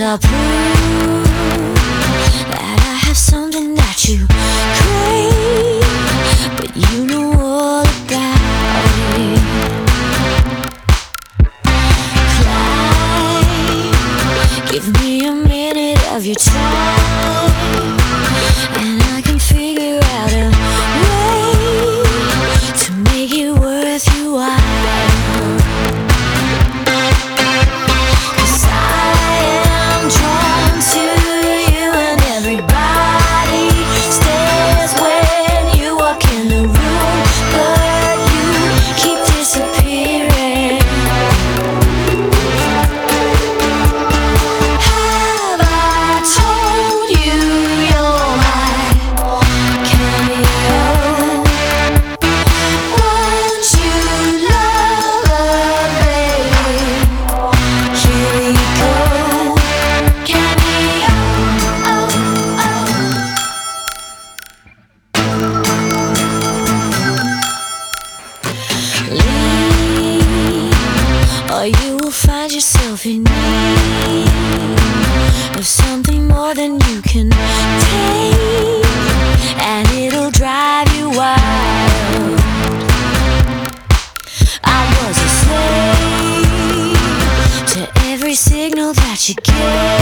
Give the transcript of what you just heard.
I'll prove that I have something that you crave, but you know all about it. Clyde, give me a minute of your time, and I can figure out a way to make it worth your while. Or you will find yourself in need of something more than you can take, and it'll drive you wild. I was a slave to every signal that you gave.